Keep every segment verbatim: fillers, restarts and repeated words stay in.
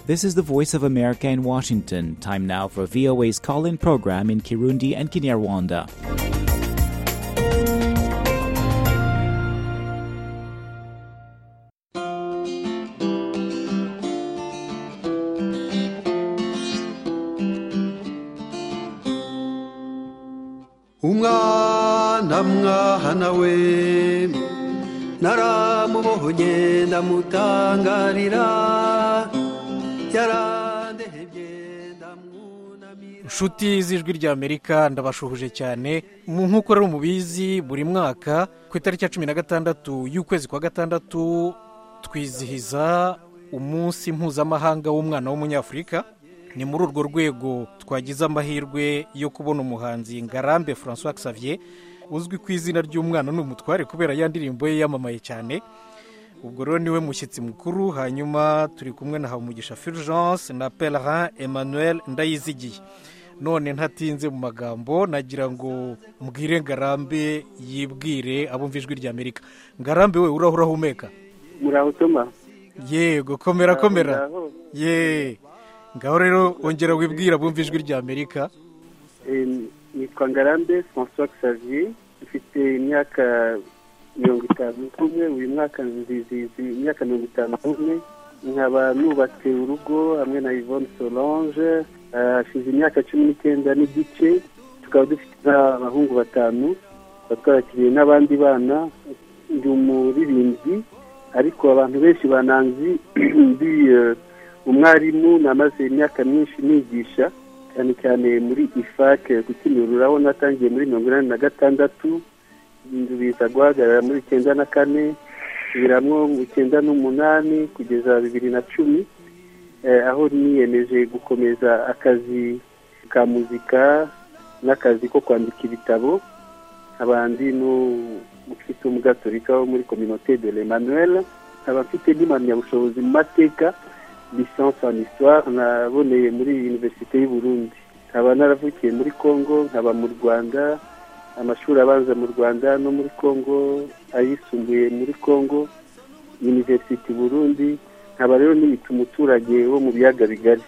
This is the Voice of America in Washington. Time now for V O A's call-in program in Kirundi and Kinyarwanda. Umwana mwana we naramubonye ndamutangarira yarandehebye ndamwunamira. Inshuti z'ijwi rya Amerika ndabashuhuje cyane. Nk'uko rero mubizi buri mwaka ku itariki ya cumi na gatandatu y'ukwezi kwa gatandatu twizihiza umunsi mpuzamahanga w'umwana w'umunyafurika. Ni muri urwo rwego twagize amahirwe yo kubona umuhanzi Ngarambe François Xavier uzwi ku izina ry'umwana n'umutware kubera ya ndirimbo ye yamamaye cyane. Ubwo rero niwe mushyitsi mukuru. Hanyuma turi kumwe na Habumugisha Fulgence na Pelerin Emmanuel Ndayizigiye. None ntatinze mu magambo nagira ngo mbwire Ngarambe yibwire abumva ijwi rya Amerika. Ngarambe we urahura humeka? Muraho Toma. Yego komera komera. Ye. Ngaho rero ongera wibwira bumva ijwi rya Amerika. Eh nitwa Ngarambe François Xavier, mfite imyaka mirongo itanu n'umwe, uyu mwaka nzizizi imyaka mirongo itanu n'umwe. Nkaba nubatse urugo hamwe na Yvonne Solange, hashize imyaka cumi n'icyenda n'igice. Tukaba dufite abahungu batanu, batwarakiriye n'abandi bana. Ndi umuririmbyi ariko abantu benshi bananzi ndi umwarimu. Namaze imyaka myinshi nigisha cyane cyane muri I F A C ku Kimihurura, aho natangiye muri mirongo inani na gatandatu, biza guhagarara muri icyenda na kane, biramwo mu icyenda n'umunani kugeza bibiri na cumi, aho niyemeje gukomeza akazi ka muzika n'akazi ko kwandika ibitabo. Abandi n'umukristo w'umugatolika wo muri Communauté de l'Emmanuel, abafite n'impamyabushobozi mu mateka, licence en histoire naboneye muri Université y'u Burundi. Nkaba naravukiye muri Congo, nkaba mu Rwanda, amashuri abanza mu Rwanda no muri Congo, ayisumbuye muri Congo, Université Burundi. Nkaba rero nibita umuturage wo mu biyaga bigari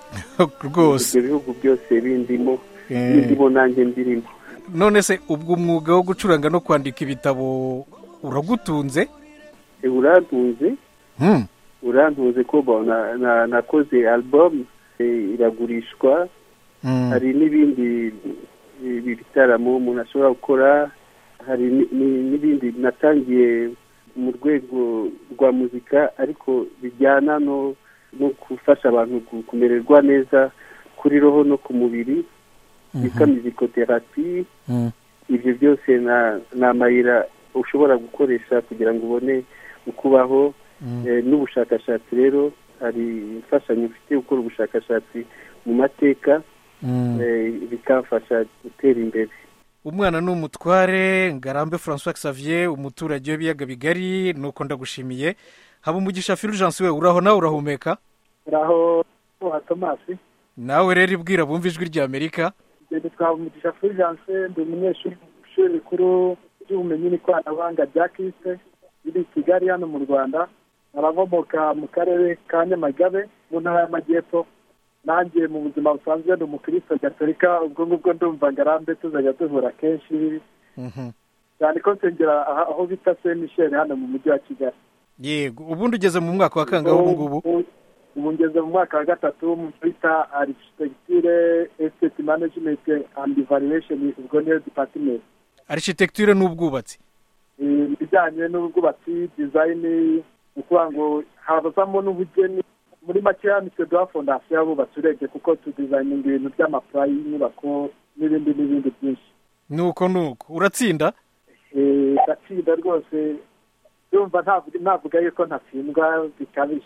rwose. Ibyo bihugu byose bindimo bindimo nanjye ndirimo. None se ubwo umwuga wo gucuranga no kwandika ibitabo uragutunze? E urantunze. Hmm. Urantunze ko bona na nakoze album iragurishwa. Mm. Hari n'ibindi bitaramo umuntu ashobora gukora. Hari n'ibindi natangiye mu rwego rwa muzika ariko bijyana no no gufasha abantu kumererwa neza kuri roho no ku mubiri, bita musicotherapie. Mm. Ibyo byose na namayira ushobora gukoresha kugira ngo ubone ukubaho. Mm. E, n'ubushakashatsi rero hari imfashanyo mfite gukora ubushakashatsi mu mateka. Mm. E, bikafasha gutera imbere. Umwana n'umutware Ngarambe François Xavier, umuturage w'ibiyaga bigari, nuko ndagushimiye. Habumugisha Fulgence we uraho nawe urahumeka? Uraho wa Thomas. Nawe rero ibwira bumva ijwi rya Amerika. Ndende Habumugisha Fulgence, ndi umunyeshuri w'ishuri rikuru ry'ubumenyi n'ikoranabuhanga rya Kiste riri Kigali hano mu Rwanda. Naravuka mu karere ka Nyamagabe mu ntara y'Amajyepfo. Nanjye mu buzima busanzwe ndi umukristo gatolika, ubwo ngubwo ndumva Ngarambe tuzajya duhura kenshi. Mhm. Cyane ko nsengera aho bita Saint Michel hano mu mujyi wa Kigali. Yego, ubundi ugeze mu mwaka wa kangahe ubu ngubu? Ubu ngeze mu mwaka wa gatatu mu bita Architecture, Estate Management and Evaluation, ubwo niyo department. Architecture n'ubwubatsi. Eh, bijyanye n'ubwubatsi, design, ukuvuga ngo habazamo n'ubugeni. Muri make yamitwe dwa fondation y'abubatsi urebye kuko tudesigninga ibintu by'amaplan y'inyubako n'ibindi n'ibindi byinshi. Nuko nuko uratsinda? Eh, gatsinda rwose. Ndumva ntavuga ntavuga yuko ntatsindwa bikabije.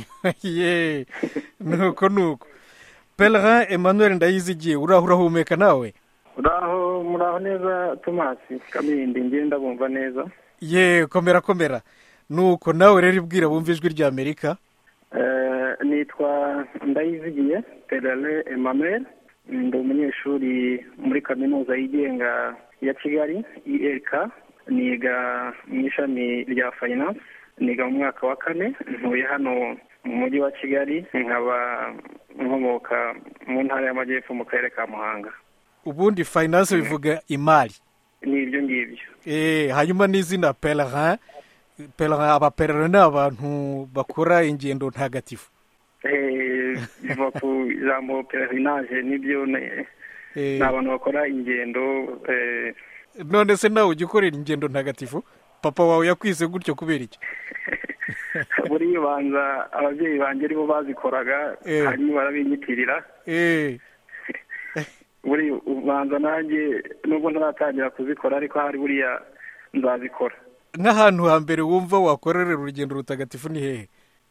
Ye. Nuko nuko. Pelerin Emmanuel Ndayizigiye urahura humeka nawe? Uraho muraho neza Thomas Kamindi, ngenda bumva neza. Ye, komera komera. Nuko nawe rero ibwira bumva ijwi rya Amerika. Eh, nitwa Ndayizigiye Pelerin Emmanuel, ndi umunyeshuri muri kaminuza yigenga ya Kigali I E K, niga mu ishami rya finance, niga mu mwaka wa kane. Ntuye hano mu mujyi wa kigali, nkaba nkomoka mu ntara y'amajyepfo mu karere ka muhanga. ubundi finance bivuga imari ni ibyo ngibyo. eh hanyuma n'izina pèlerin pèlerin abaperere ni abantu bakora ingendo ntagatifu. eh biva ku ijambo pèlerinage, nibyo ni abantu bakora ingendo. eh none se nawe ujya ukorera ingendo ntagatifu? Papa wawe yakwise gutyo kubera iki? buri banza ababyeyi banjye aribo bazikoraga, hanyuma barabinyitirira. eh buri ubanza nanjye nubwo ntaratangira kuzikora, ariko hari buriya nzazikora. nk'ahantu hambere wumva wakorera urugendo rutagatifu ni hehe?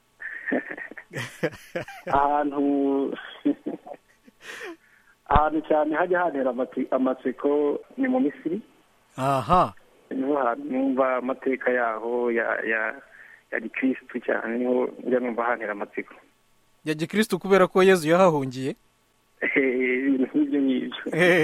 ahantu ahantu cyane hajya hantera amatsiko ni mu Misiri. aha niho hantu numva amateka yaho ya ya ya gikristu cyane, niho njya numva hantera amatsiko ya gikristu kubera ko Yezu yahahungiye. ibyo ngibyo.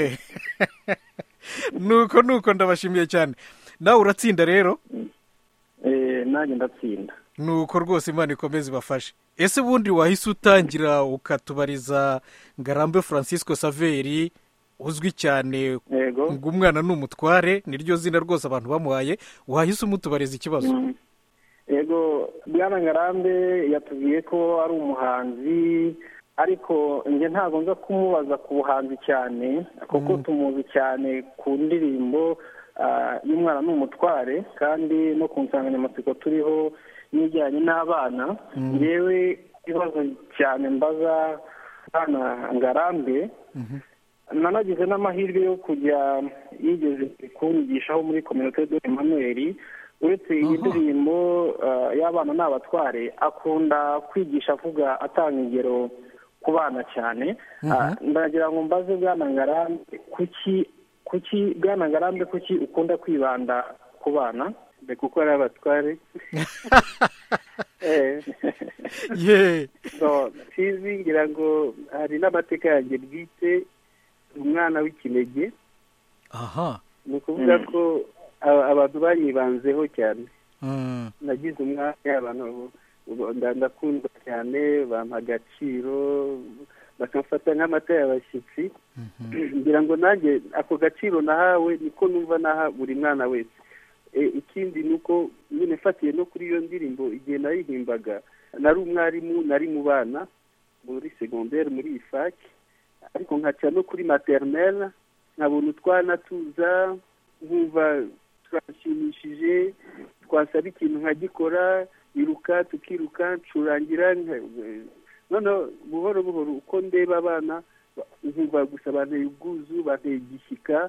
nuko nuko ndabashimiye cyane. nawe uratsinda rero? eh nanjye ndatsinda. nuko rwose Imana ikomeze ibafashe. ese ubundi wahise utangira ukatubariza Ngarambe Francisco Saveri, uzwi cyane ngo umwana n'umutware, niryo zina rwose abantu bamuhaye, wahise umutubariza ikibazo? mm. Yego, Bwana Ngarambe yatubwiye ko ari umuhanzi, ariko nge ntabwo nza kumubaza ku buhanzi cyane kuko mm. tumuzi cyane ku ndirimbo uh, y'umwana n'umutware, kandi no ku nsanganyamatsiko turiho n'ijyanye n'abana. ngewe mm. ikibazo cyane mbaza Bwana Ngarambe, mm-hmm. nanagize n'amahirwe yo kujya yigeze kunyigishaho muri Communauté de Emmanuel. uretse iyi ndirimbo uh, y'abana n'abatware, akunda kwigisha avuga atanga ingero ku bana cyane. uh, ndagira ngo mbaze Bwana Ngarambe, kuki kuki Bwana Ngarambe kuki ukunda kwibanda ku bana? Be kuko ari abatware. eh ye so sizi, ngira ngo hari n'amateka yanjye bwite, umwana w'ikinege. aha ni ukuvuga mm. ko abantu banyibanzeho cyane. mm. nagize umwanya, abantu ndakundwa cyane, bampa agaciro, bakamfata nk'amata y'abashyitsi. ngira ngo nanjye ako gaciro nahawe niko numva naha buri mwana wese. e, ikindi ni uko nyine mfatiye no kuri iyo ndirimbo, igihe nayihimbaga nari umwarimu, nari mu bana muri secondaire muri ifak, ariko nkaca no kuri maternelle, nkabona utwana tuza, nkumva twashimishije, twasaba ikintu nkagikora, iruka tukiruka, ncurangira. noneho buhoro buhoro uko ndeba abana, nkumva gusa banteye ubwuzu, banteye igishyika.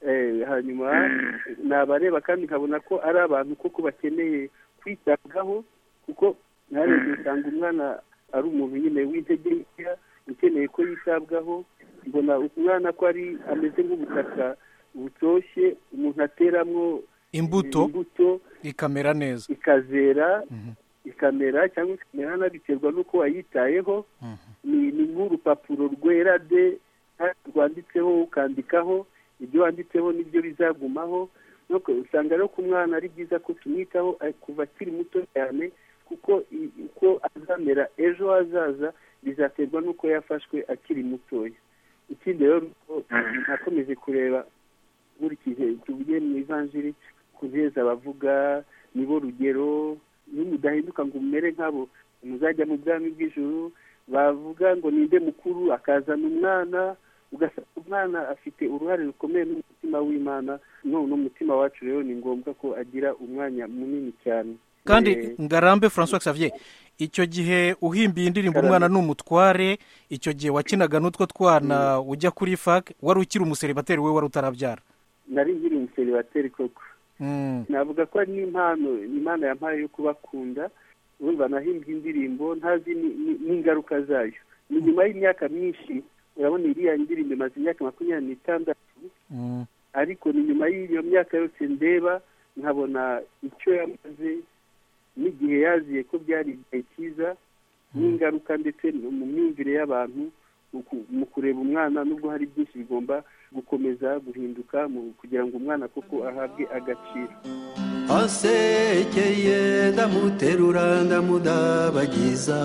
hanyuma nabareba kandi nkabona ko ari abantu koko bakeneye kwitabwaho, kuko narebye nsanga umwana ari umuntu nyine w'intege nkeya ukeneye ko yitabwaho. mbona umwana ko ari ameze nk'ubutaka butoshye, umuntu ateramo imbuto imbuto ikamera neza, ikazera, ikamera cyangwa ikamera nabiterwa n'uko wayitayeho. ni nk'urupapuro rwera de rwanditseho, ukandikaho ibyo wanditseho nibyo bizagumaho. nuko usanga rero ku mwana ari byiza ko tumwitaho kuva akiri muto cyane, kuko uko azamera ejo hazaza bizaterwa n'uko yafashwe akiri mutoya. ikindi rero nakomeje kureba nkurikije tuvuye mu ivanjiri, kuneza abavuga nibo rugero, nimudahinduka ngo umere nkabo muzajya mu bwami bw'ijuru. bavuga ngo ninde mukuru, akazana umwana, ugasanga umwana afite uruhare rukomeye n'umutima w'Imana. no n'umutima wacu rero ni ngombwa ko agira umwanya munini cyane. kandi e... Ngarambe Francois Xavier, icyo gihe uhimbiye indirimbo umwana n'umutware, icyo gihe wakinaga n'utwo twana mm. ujya kuri fak, wari ukiri umuseribateri, we wari utarabyara? nari nkiri umuseribateri koko. mm. navuga ko ari n'impano Imana yampaye yo kubakunda. urumva nahimbye indirimbo ntazi n'ingaruka zayo. ni nyuma y'imyaka myinshi, urabona iriya ndirimbo imaze imyaka makumyabiri n'itandatu, mm. ariko ni nyuma y'iyo myaka yose ndeba nkabona icyo yamaze n'igihe yaziye ko byari igihe cyiza, n'ingaruka ndetse mu myumvire y'abantu mu kureba umwana, nubwo hari byinshi bigomba gukomeza guhinduka kugira ngo umwana koko ahabwe agaciro. ansekeye ndamuterura ndamudabagiza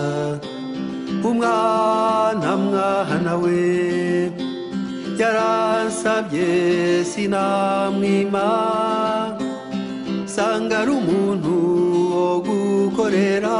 umwana mwana we yaransabye sinamwima sanga ari umuntu wo gukorera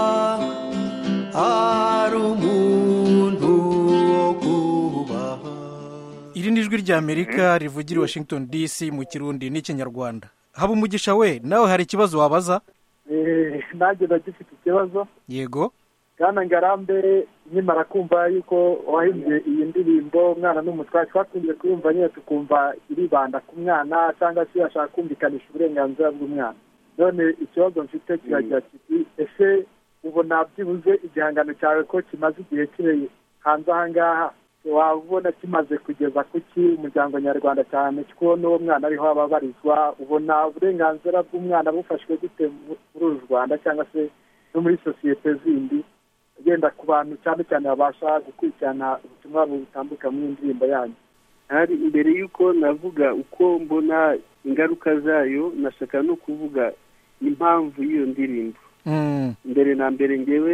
ari umuntu wo kubaha. iri ni ijwi ry'Amerika rivugira i Washington D C mu Kirundi n'Ikinyarwanda. Haba umugisha we, nawe hari ikibazo wabaza? Eh, nanjye ndagifite ikibazo. Yego. Bwana Ngarambe, nkimara kumva yuko wahimbye iyi ndirimbo umwana n'umutware, twakunze kuyumva nyine tukumva iribanda ku mwana cyangwa se yashaka kumvikanisha uburenganzira bw'umwana. None ikibazo mfite kiragira kiti, ese ubona byibuze igihangano cyawe ko kimaze igihe kireye hanze aha ngaha, wabona kimaze kugeza kuki umuryango nyarwanda cyane ko n'uwo mwana ariho ababarizwa, ubona uburenganzira bw'umwana bufashwe gute muri uru Rwanda cyangwa se no muri sosiyete zindi, genda ku bantu cyane cyane babasha gukurikirana ubutumwa butambuka mu ndirimbo yanyu? Hari imbere y'uko navuga uko mbona ingaruka zayo, nashaka no kuvuga impamvu y'iyo ndirimbo. Mbere na mbere ngewe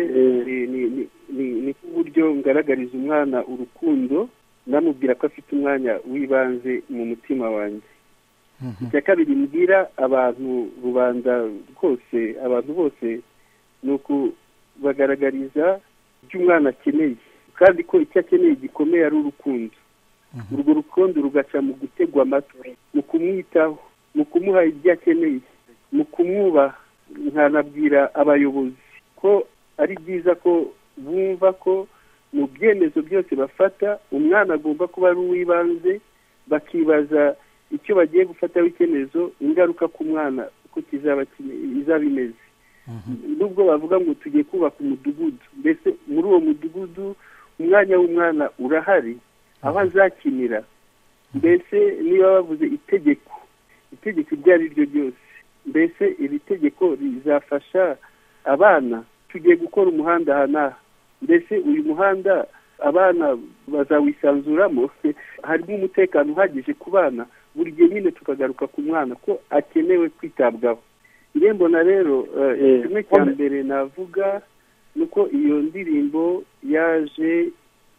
ni uburyo ngaragariza umwana urukundo, ndamubwira ko afite umwanya w'ibanze mu mutima wanjye. Icya kabiri mbwira abantu, rubanda rwose, abantu bose, ni ukubagaragariza ibyo umwana akeneye, kandi ko icyo akeneye gikomeye ari urukundo. Urwo rukundo rugaca mu gutegwa amatwi, mu kumwitaho, mu kumuha ibyo akeneye, mu kumwubaha. Nkanabwira abayobozi ko ari byiza ko bumva ko mu byemezo byose bafata umwana agomba kuba ari uw'ibanze, bakibaza icyo bagiye gufataho icyemezo, ingaruka ku mwana uko kizaba izaba imeze. Nubwo bavuga ngo tugiye kubaka umudugudu, mbese muri uwo mudugudu umwanya w'umwana urahari, aho azakinira. Mbese niba bavuze itegeko, itegeko iryo ari ryo ryose, mbese iri tegeko rizafasha abana. Tugiye gukora umuhanda aha n'aha, mbese uyu muhanda abana bazawisanzuramo, harimo umutekano uhagije ku bana. Buri gihe nyine tukagaruka ku mwana ko akenewe kwitabwaho. Njye mbona rero kimwe cya mbere navuga ni uko iyo ndirimbo yaje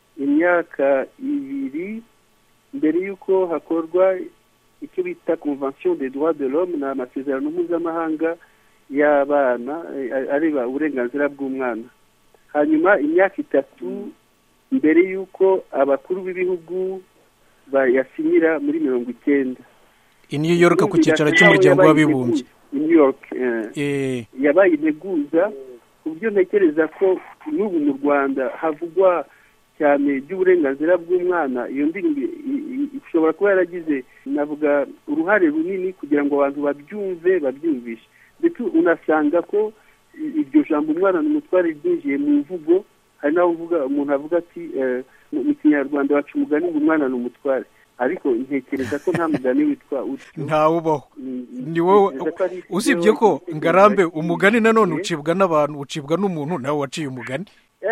imyaka ibiri mbere y'uko hakorwa icyo bita Convention des droits de l'homme, ni amasezerano mpuzamahanga y'abana areba uburenganzira bw'umwana. Hanyuma imyaka itatu mbere y'uko abakuru b'ibihugu bayasinyira muri mirongo icyenda i New York ku cyicaro cy'umuryango w'abibumbye. New York yabaye integuza, ku buryo ntekereza ko n'ubu mu Rwanda havugwa cyane by'uburenganzira bw'umwana. Iyo ndirimbo ishobora kuba yaragize, navuga, uruhare runini kugira ngo abantu babyumve, babyumvishe. Ndetse unasanga ko iryo jambo umwana n'umutware ryinjiye mu mvugo. Hari naho uvuga, umuntu avuga ati mu Kinyarwanda wacu umugani ngo umwana n'umutware, ariko ntekereza ko nta mugani witwa utyo, ntawubaho. Ni wowe usibye ko Ngarambe umugani nanone ucibwa n'abantu, ucibwa n'umuntu nawe waciye umugani.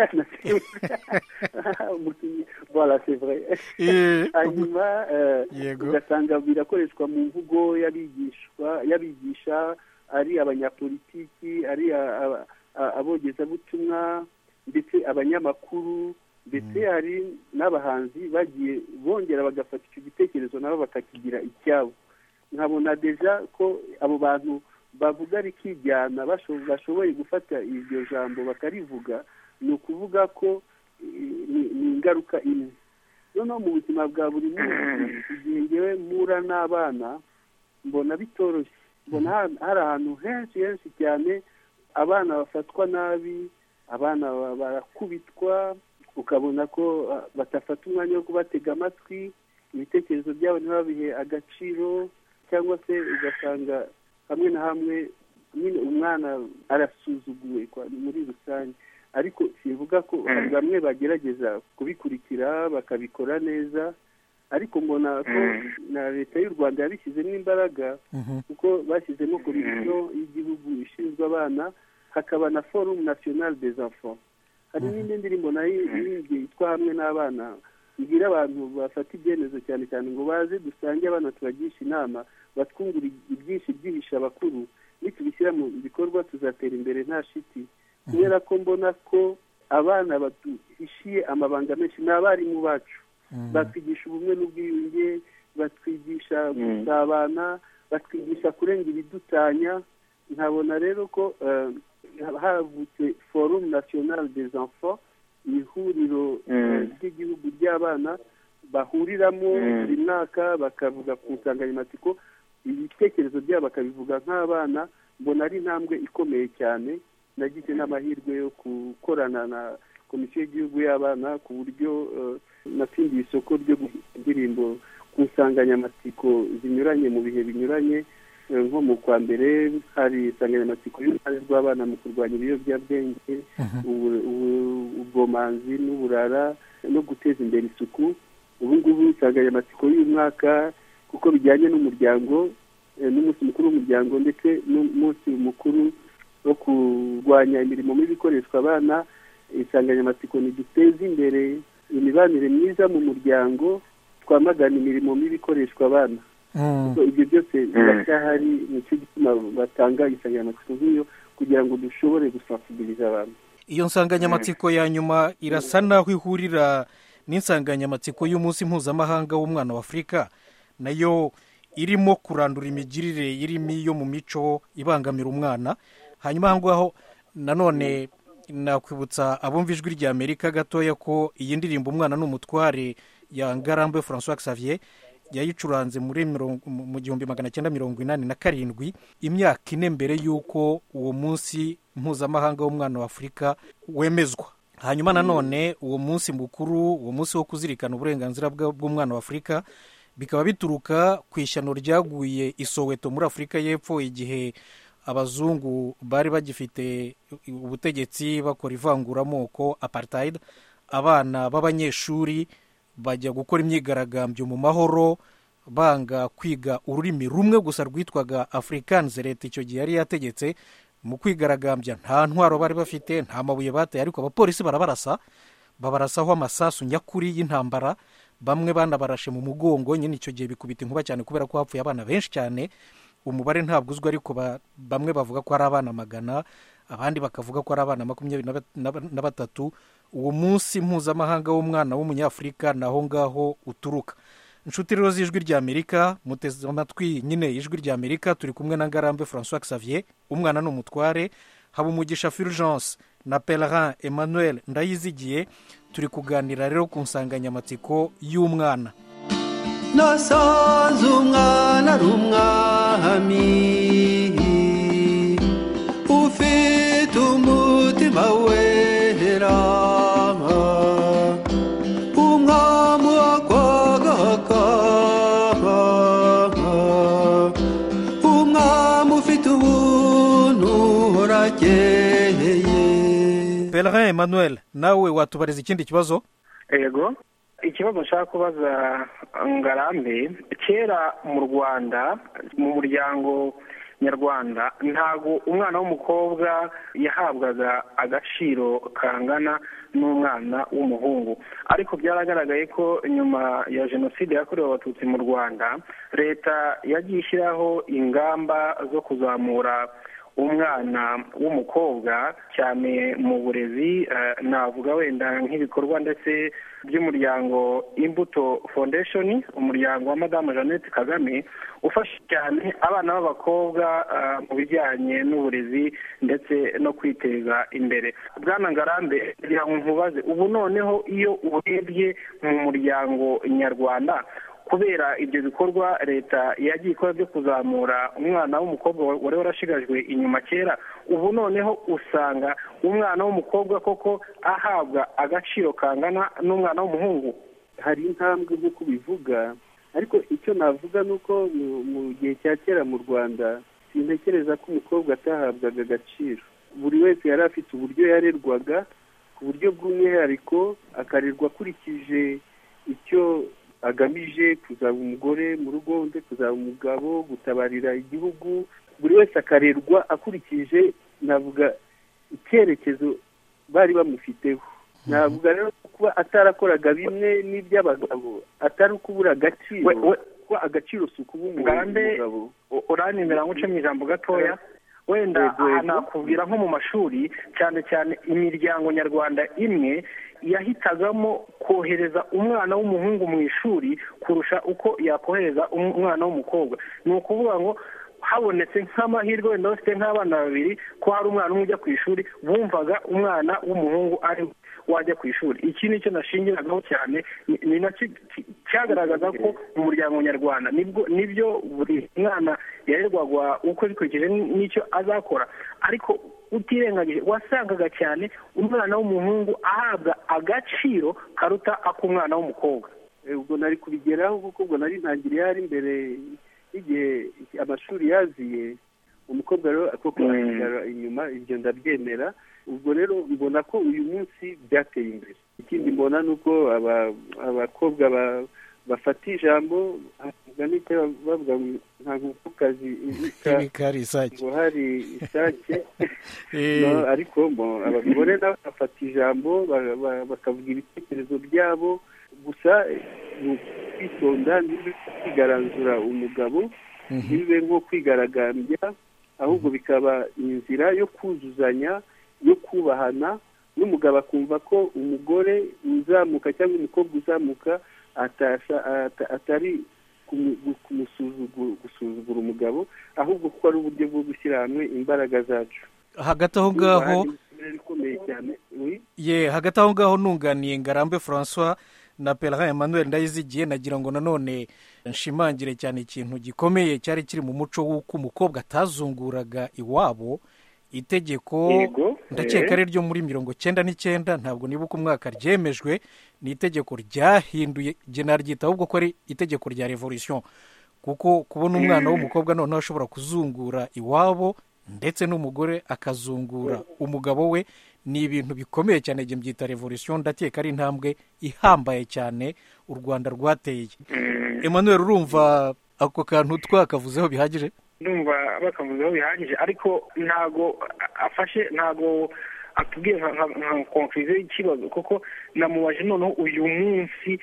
Voilà, c'est vrai. Hanyuma ugasanga birakoreshwa mu mvugo y'abigishwa, y'abigisha, ari abanyapolitiki, ari abogezabutumwa, ndetse abanyamakuru, ndetse hari n'abahanzi bagiye bongera bagafata icyo gitekerezo nabo bakakigira icyabo. Nkabona deja ko abo bantu bavuga rikijyana bashoboye gufata iryo jambo bakarivuga, ni ukuvuga ko ni ingaruka imwe. Noneho mu buzima bwa buri munsi, igihe ngewe mpura n'abana, mbona bitoroshye. Mbona hari ahantu henshi henshi cyane abana bafatwa nabi, abana barakubitwa, ukabona ko batafata umwanya wo kubatega amatwi, ibitekerezo byabo ntibabihe agaciro, cyangwa se ugasanga hamwe na hamwe nyine umwana arasuzuguwe muri rusange. Ariko sivuga ko bamwe bagerageza kubikurikira bakabikora neza, ariko mbona ko na leta y'u Rwanda yabishyizemo imbaraga, kuko bashyizemo komisiyo y'igihugu ishinzwe abana, hakaba na Forum National des Enfants. Hari n'indi ndirimbo nayo yitwa Hamwe n'Abana, igira abantu bafata ibyemezo cyane cyane ngo baze dusange abana tubagisha inama batwungura ibyinshi byihisha abakuru, nitubishyira mu bikorwa tuzatera imbere nta shiti. Kubera ko mbona ko abana baduhishiye amabanga menshi ni abarimu bacu, batwigisha ubumwe n'ubwiyunge, batwigisha gusabana, batwigisha kurenga ibidutanya. Nkabona rero ko havutse forum national des enfants, ihuriro ry'igihugu ry'abana bahuriramo buri mwaka bakavuga ku nsanganyamatsiko, ibitekerezo byabo bakabivuga nk'abana. Mbona ari intambwe ikomeye cyane. Nagize n'amahirwe yo gukorana na komisiyo y'igihugu y'abana ku buryo natsindiye isoko ryo indirimbo ku nsanganyamatsiko zinyuranye mu bihe binyuranye. Nko mu kwa mbere hari insanganyamatsiko y'uruhare rw'abana mu kurwanya ibiyobyabwenge, ubwomanzi n'uburara no guteza imbere isuku. Ubu ngubu insanganyamatsiko y'umwaka kuko bijyanye n'umuryango, n'umunsi mukuru w'umuryango ndetse n'umunsi mukuru wo kurwanya imirimo mibi ikoreshwa abana, insanganyamatsiko ni duteze imbere imibanire myiza mu muryango, twamagana imirimo mibi ikoreshwa abana. Ibyo byose biracyahari, nicyo gituma batanga insanganyamatsiko nk'iyo kugira ngo dushobore gusensibiliza abantu. Iyo nsanganyamatsiko ya nyuma irasa naho ihurira n'insanganyamatsiko y'umunsi mpuzamahanga w'umwana wa Afurika, nayo irimo kurandura imigirire irimo iyo mu mico ibangamira umwana. Hanyuma aho ngaho nanone nakwibutsa abumva ijwi rya Amerika gatoya ko iyi ndirimbo umwana n'umutware ya Ngarambe François Xavier yayicuranze muri mu gihumbi magana cyenda mirongo inani na karindwi, imyaka ine mbere y'uko uwo munsi mpuzamahanga w'umwana wa Afurika wemezwa. Hanyuma nanone uwo munsi mukuru, uwo munsi wo kuzirikana uburenganzira bw'umwana wa Afurika, bikaba bituruka ku ishyano ryaguye i Soweto muri Afurika y'Epfo igihe abazungu bari bagifite ubutegetsi bakora ivanguramoko apartheid. Abana b'abanyeshuri bajya gukora imyigaragambyo mu mahoro, banga kwiga ururimi rumwe gusa rwitwaga Afrikaans. Leta icyo gihe yari yategetse mu kwigaragambya nta ntwaro bari bafite, nta mabuye bateye, ariko abapolisi barabarasa, babarasaho amasasu nyakuri y'intambara. Bamwe banabarashe mu mugongo, nyine icyo gihe bikubita inkuba cyane kubera ko hapfuye abana benshi cyane. Umubare ntabwo uzwi, ariko bamwe bavuga ko ari abana magana, abandi bakavuga ko ari abana makumyabiri na batatu. Uwo munsi mpuzamahanga w'umwana w'umunyafurika naho ngaho uturuka. Inshuti rero z'ijwi rya Amerika, muteze amatwi nyine ijwi rya Amerika, turi kumwe na Ngarambe François Xavier, umwana n'umutware, Habumugisha Fulgence na Pelerin Emmanuel Ndayizigiye. Turi kuganira rero ku nsanganyamatsiko y'umwana. Nasanze umwana ari umwami, ufite umutima wera, umwami wakwagaka, umwami ufite ubuntu urakeye. Pelerin Emmanuel, nawe watubariza ikindi kibazo? Yego, ikibazo nshaka kubaza Ngarambe, kera mu Rwanda mu muryango nyarwanda ntago umwana w'umukobwa yahabwaga agaciro kangana n'umwana w'umuhungu, ariko byaragaragaye ko nyuma ya jenoside yakorewe abatutsi mu Rwanda leta yagiye ishyiraho ingamba zo kuzamura umwana w'umukobwa cyane mu burezi. Navuga wenda nk'ibikorwa ndetse by'umuryango Imbuto Foundation, umuryango wa Madame Jeannette Kagame ufasha cyane abana b'abakobwa mu bijyanye n'uburezi ndetse no kwiteza imbere. Bwana Ngarambe, kugira ngo nkubaze, ubu noneho iyo urebye mu muryango nyarwanda, kubera ibyo bikorwa leta yagiye ikora byo kuzamura umwana w'umukobwa wari warashigajwe inyuma kera, ubu noneho usanga umwana w'umukobwa koko ahabwa agaciro kangana n'umwana w'umuhungu. Hari intambwe nk'uko bivuga, ariko icyo navuga ni uko mu gihe cya kera mu Rwanda sintekereza ko umukobwa atahabwaga agaciro. Buri wese yari afite uburyo yarerwaga ku buryo bw'umwihariko, akarerwa akurikije icyo agamije, kuzaba umugore mu rugo, ndetse kuzaba umugabo, gutabarira igihugu. Buri wese akarerwa akurikije navuga icyerekezo bari bamufiteho. Navuga rero kuba atarakoraga bimwe n'iby'abagabo atari ukubura agaciro, kuko agaciro si ukuba umugabo uranimera ngo uce mu ijambo gatoya wenda nakubwira nko mu mashuri cyane cyane imiryango nyarwanda imwe yahitagamo kohereza umwana w'umuhungu mu ishuri kurusha uko yakohereza umwana w'umukobwa. ni ukuvuga ngo habonetse nk'amahirwe wenda bafite nk'abana babiri ko hari umwana umwe ujya ku ishuri bumvaga umwana w'umuhungu ari wajya ku ishuri. iki ni cyo nashingiragaho cyane, ni nacyo cyagaragaza ko umuryango nyarwanda nibyo buri mwana yarerwagwa uko bikurikije n'icyo azakora, ariko utirengagije wasangaga cyane umwana w'umuhungu ahabwa agaciro karuta ak'umwana w'umukobwa. ubwo nari kubigeraho kuko ubwo nari ntangiriye hari imbere igihe amashuri yaziye umukobwa rero akoko asigara inyuma, ibyo ndabyemera. ubwo rero mbona ko uyu munsi byateye imbere. ikindi mbona ni uko abakobwa bafata ijambo bavuga nta nkokokazi ngo hari isake ariko abagore nabo bafata ijambo bakavuga ibitekerezo byabo, gusa kwitonda ntibibe kwigaranzura umugabo, ntibibe nko kwigaragambya, ahubwo bikaba inzira yo kuzuzanya, yo kubahana, n'umugabo akumva ko umugore uzamuka cyangwa umukobwa uzamuka atari gusuzugura umugabo, ahubwo ko ari uburyo bwo gushyira hamwe imbaraga zacu. hagati aho ngaho ye hagati aho ngaho nunganiye Ngarambe François na Pellerin Emmanuel Ndayizigiye, nagira ngo nanone nshimangire cyane ikintu gikomeye cyari kiri mu muco w'uko umukobwa atazunguraga iwabo. itegeko ndakeka ari ryo muri mirongo cyenda n'icyenda, ntabwo nibuka umwaka ryemejwe, ni itegeko ryahinduye jye naryita ahubwo ko ari itegeko rya revolution, kuko kubona umwana w'umukobwa noneho ashobora kuzungura iwabo ndetse n'umugore akazungura umugabo we ni ibintu bikomeye cyane. jye mbyita revolution, ndakeka ari intambwe ihambaye cyane u Rwanda rwateye. Emmanuel, urumva ako kantu twakavuzeho bihagije? ndumva bakavuzeho bihagije, ariko ntago afashe ntago atubwiye nka conclusion y'ikibazo, kuko namubaje noneho uyu munsi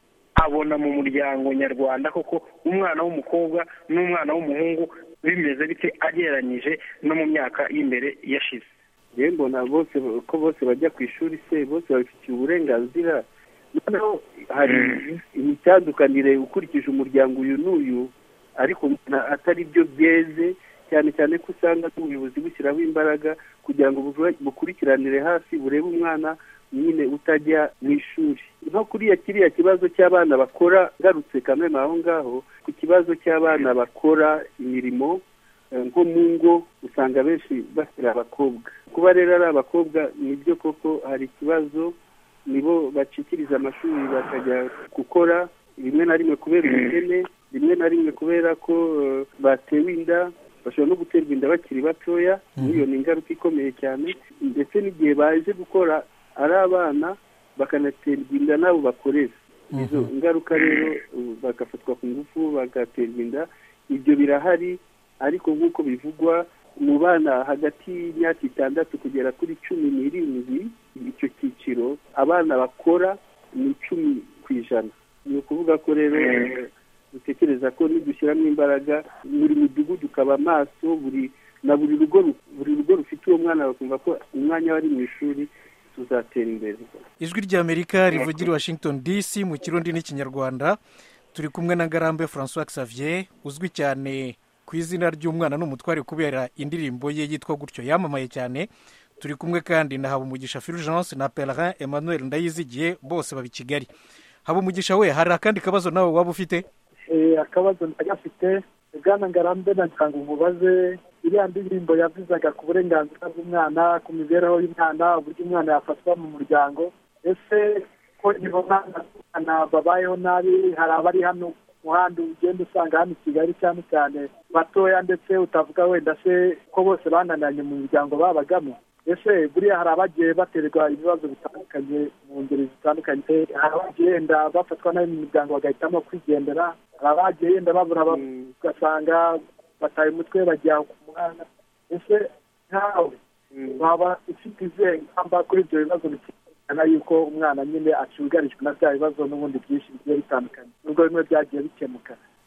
abona mu muryango nyarwanda koko umwana w'umukobwa n'umwana w'umuhungu bimeze bite agereranyije no mu myaka y'imbere yashize. rero mbona bose ko bose bajya ku ishuri, se bose babifitiye uburenganzira. noneho hari imitandukanire ukurikije umuryango uyu n'uyu, ariko atari byo byeze, cyane cyane ko usanga ubuyobozi bushyiraho imbaraga kugira ngo bukurikiranire hafi, burebe umwana nyine utajya mu ishuri. nko kuriya kiriya kibazo cy'abana bakora, ngarutse kameme aho ngaho ku kibazo cy'abana bakora imirimo nko mu ngo, usanga benshi bashyira abakobwa. kuba rero ari abakobwa nibyo koko hari ikibazo, nibo bacikiriza amashuri bakajya gukora, rimwe na rimwe kubera ubukene, rimwe na rimwe kubera ko batewe inda, bashobora no guterwa inda bakiri batoya. iyo ni ingaruka ikomeye cyane. ndetse n'igihe baje gukora ari abana bakanaterwa inda nabo bakorera, izo ngaruka rero bagafatwa ku ngufu bagaterwa inda. ibyo birahari, ariko nk'uko bivugwa mu bana hagati y'imyaka itandatu kugera kuri cumi n'irindwi, icyo cyiciro abana bakora ni icumi ku ijana. ni ukuvuga ko rero dutekereza ko nidushyiramo imbaraga buri mudugudu ukaba maso, buri na buri rugo buri rugo rufite uwo mwana bakumva ko umwanya wari mu ishuri, tuzatera imbere. ijwi ry'Amerika rivugira Washington D C mu Kirundi n'Ikinyarwanda. turi kumwe na Ngarambe François Xavier, uzwi cyane ku izina ry'umwana n'umutware kubera indirimbo ye yitwa gutyo yamamaye cyane. turi kumwe kandi na Habumugisha Fulgence na Pellerin Emmanuel Ndayizigiye, bose baba i Kigali. Habumugisha we, hari akandi kabazo nawe waba ufite? eh akabazo ndagafite. Bwana Ngarambe, nagira umubaze iriya ndirimbo yavuzaga ku burenganzira bw'umwana, ku mibereho y'umwana, uburyo umwana yafatwa mu muryango. ese ko ibona abana babayeho nabi, hari abari hano muhanda ugenda usanga hano i Kigali cyane cyane batoya, ndetse utavuga wenda se ko bose banananye mu miryango babagamo. ese buriya hari abagiye baterwa ibibazo bitandukanye mu ngeri zitandukanye, hari abagiye yenda bafatwa nabi mu miryango bagahitamo kwigendera, hari abagiye yenda babura ugasanga bataye umutwe bajya ku muhanda. ese nkawe waba ufite izihe ngamba kuri ibyo bibazo bikana yuko umwana nyine acugarijwe na bya bibazo n'ubundi byinshi bigiye bitandukanye, nubwo bimwe byagiye bikemuka?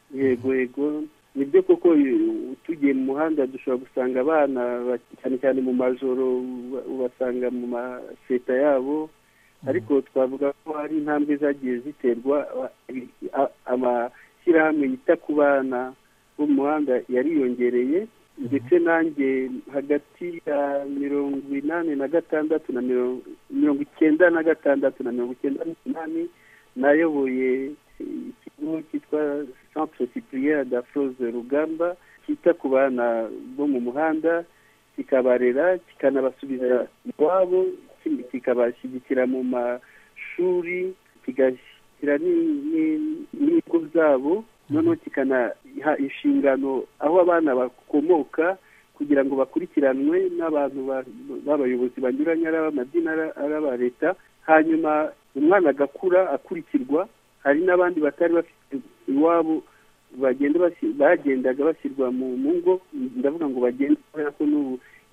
yego yego nibyo koko tugiye mu muhanda dushobora gusanga abana cyane cyane mu majoro ubasanga mu maseta yabo ariko twavuga ko hari intambwe zagiye ziterwa amashyirahamwe yita ku bana bo mu muhanda yariyongereye ndetse nanjye hagati ya mirongo inani na gatandatu na mirongo icyenda na gatandatu na mirongo icyenda n'umunani nayoboye ikigo cyitwa centre cyprien d'Afrose Rugamba cyita ku bana bo mu muhanda kikabarera kikanabasubiza iwabo kikabashyigikira mu mashuri kigashyira n'ibigo byabo noneho kikanaha inshingano aho abana bakomoka kugira ngo bakurikiranwe n'abantu b'abayobozi banyuranye ari ab'amadini ari aba leta hanyuma umwana agakura akurikirwa hari n'abandi batari bafite iwabo bagenda bagendaga bashyirwa mu ngo ndavuga ngo bagende kubera ko n'ubu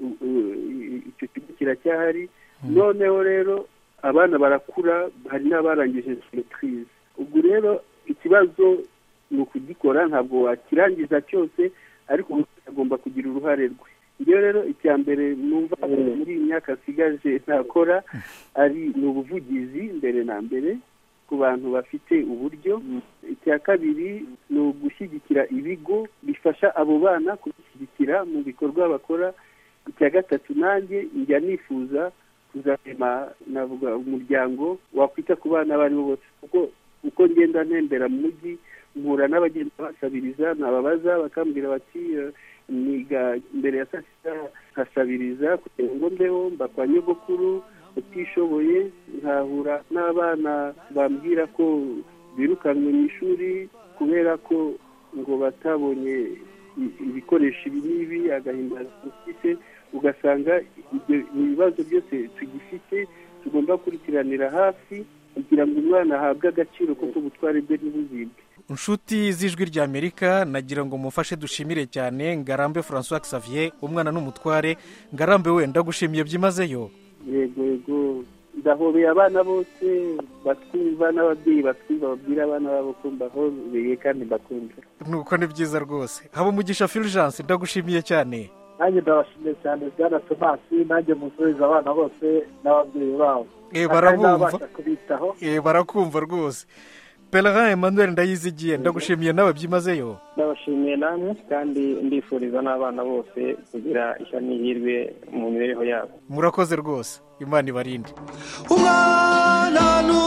icyo kigo kiracyahari noneho rero abana barakura hari n'abarangije maîtrise ubwo rero ikibazo ni ukugikora ntabwo wakirangiza cyose ariko agomba kugira uruhare rwe iyo rero icya mbere numva muri iyi myaka asigaje ntakora ari ni ubuvugizi mbere na mbere ku bantu bafite uburyo icya kabiri ni ugushyigikira ibigo bifasha abo bana kubishyigikira mu bikorwa bakora icya gatatu nanjye njya nifuza kuzarema navuga umuryango wakwita ku bana abo ari bo bose kuko uko ngenda ntembera mu mujyi mpura n'abagenda basabiriza nababaza bakambwira bati niga mbere ya saa sita nkasabiriza kugira ngo mbeho mba kwa nyogokuru utishoboye nkahura n'abana bambwira ko birukanwe mu ishuri kubera ko ngo batabonye ibikoresho ibi n'ibi agahinda dufite ugasanga ibyo ibibazo byose tugifite tugomba gukurikiranira hafi kugira ngo umwana ahabwe agaciro ko ubutware bwe n'ubuzibwe inshuti z'ijwi ry'Amerika nagira ngo mufashe dushimire cyane Ngarambe François Xavier umwana n'umutware Ngarambe we ndagushimiye byimazeyo yego yego ndahobeye abana bose batwumva n'ababyeyi batwumva babwira abana babo ko mbahobeye kandi mbakunda nuko ni byiza rwose haba umugisha Fulgence ndagushimiye cyane nanjye ndabashimiye cyane bwana Tomasi nanjye musubiza abana bose n'ababyeyi babo eh barabumva eh barakumva rwose Pelerin Emmanuel Ndayizigiye ndagushimiye nawe byimazeyo ndabashimiye namwe kandi ndifuriza n'abana bose kugira ishyano n'ihirwe mu mibereho yabo murakoze rwose Imana ibarinde umwana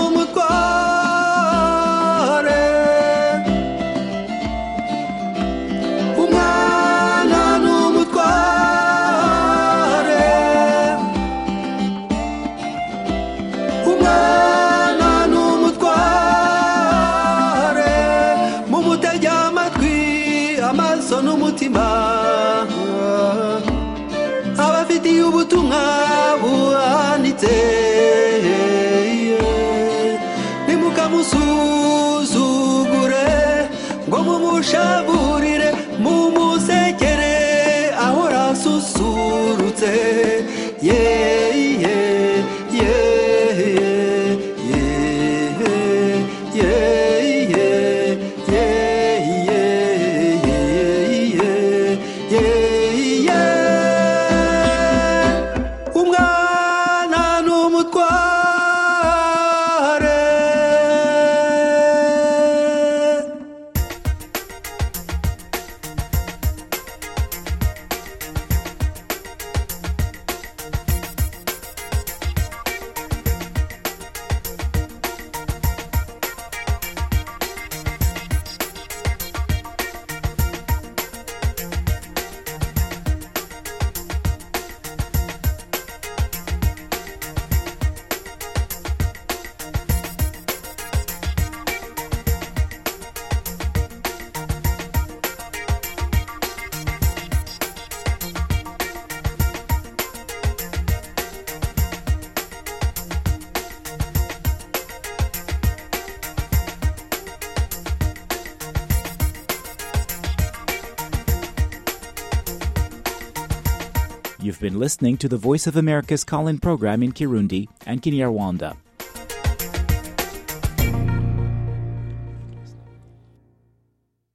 n'umutware umwana n'umutware umwana n'umutware mumutege amatwi amaso n'umutima abafitiye ubutumwa buhanitse nimukamusuzugure ngo mumushaburire mumusekere ahora asusurutse yeye You've been listening to the Voice of America's call-in program in Kirundi and Kinyarwanda.